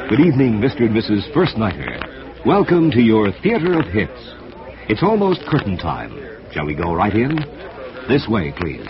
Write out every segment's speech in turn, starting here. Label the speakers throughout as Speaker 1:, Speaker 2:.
Speaker 1: Good evening, Mr. and Mrs. First Nighter. Welcome to your Theater of Hits. It's almost curtain time. Shall we go right in? This way, please.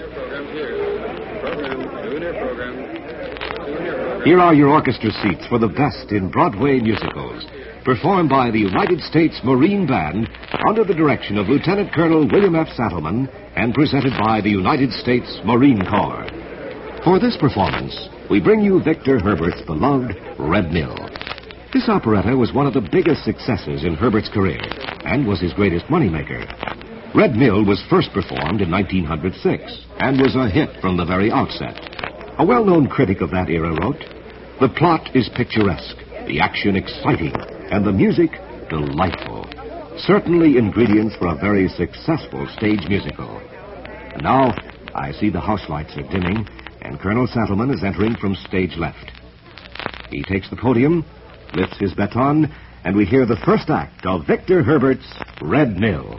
Speaker 1: Here are your orchestra seats for the best in Broadway musicals, performed by the United States Marine Band under the direction of Lieutenant Colonel William F. Sattleman and presented by the United States Marine Corps. For this performance, we bring you Victor Herbert's beloved Red Mill. This operetta was one of the biggest successes in Herbert's career and was his greatest moneymaker. Red Mill was first performed in 1906 and was a hit from the very outset. A well-known critic of that era wrote, "The plot is picturesque, the action exciting, and the music delightful. Certainly ingredients for a very successful stage musical." And now, I see the house lights are dimming, and Colonel Sattleman is entering from stage left. He takes the podium, lifts his baton, and we hear the first act of Victor Herbert's Red Mill.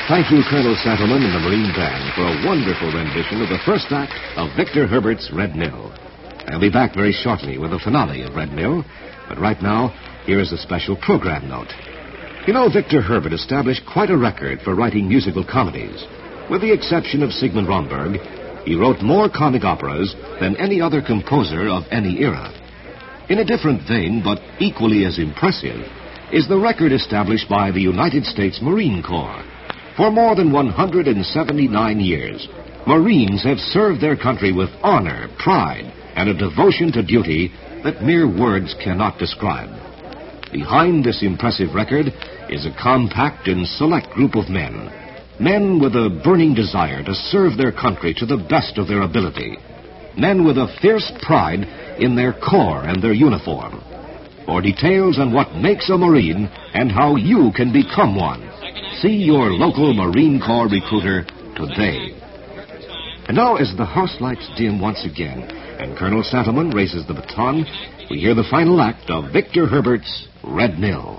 Speaker 1: Thank you, Colonel Sattleman and the Marine Band, for a wonderful rendition of the first act of Victor Herbert's Red Mill. I'll be back very shortly with the finale of Red Mill, but right now, here is a special program note. You know, Victor Herbert established quite a record for writing musical comedies. With the exception of Sigmund Romberg, he wrote more comic operas than any other composer of any era. In a different vein, but equally as impressive, is the record established by the United States Marine Corps. For more than 179 years, Marines have served their country with honor, pride, and a devotion to duty that mere words cannot describe. Behind this impressive record is a compact and select group of men. Men with a burning desire to serve their country to the best of their ability. Men with a fierce pride in their corps and their uniform. For details on what makes a Marine and how you can become one, see your local Marine Corps recruiter today. And now, as the house lights dim once again and Colonel Sattleman raises the baton, we hear the final act of Victor Herbert's Red Mill.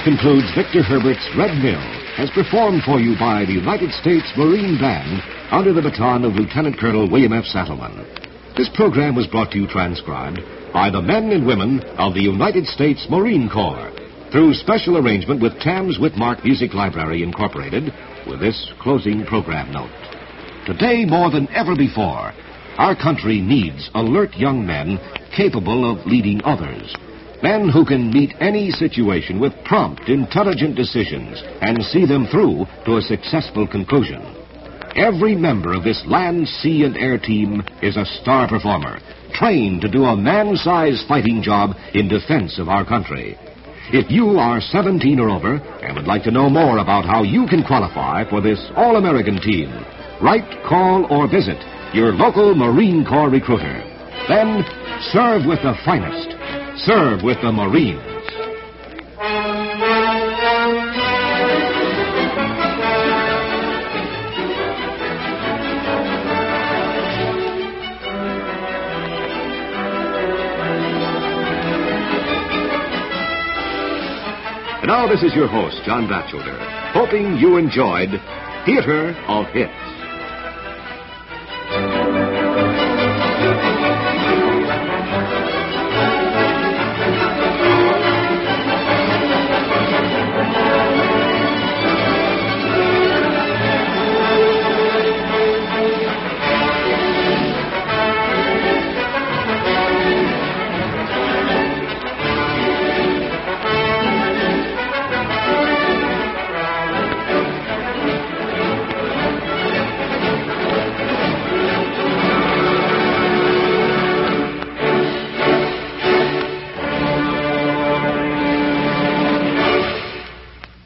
Speaker 1: concludes Victor Herbert's Red Mill, as performed for you by the United States Marine Band under the baton of Lieutenant Colonel William F. Sattleman. This program was brought to you transcribed by the men and women of the United States Marine Corps through special arrangement with Tams Whitmark Music Library, Incorporated, with this closing program note. Today, more than ever before, our country needs alert young men capable of leading others. Men who can meet any situation with prompt, intelligent decisions and see them through to a successful conclusion. Every member of this land, sea, and air team is a star performer, trained to do a man-sized fighting job in defense of our country. If you are 17 or over and would like to know more about how you can qualify for this all-American team, write, call, or visit your local Marine Corps recruiter. Then, serve with the finest. Serve with the Marines. And now this is your host, John Batchelder, hoping you enjoyed Theater of Hits.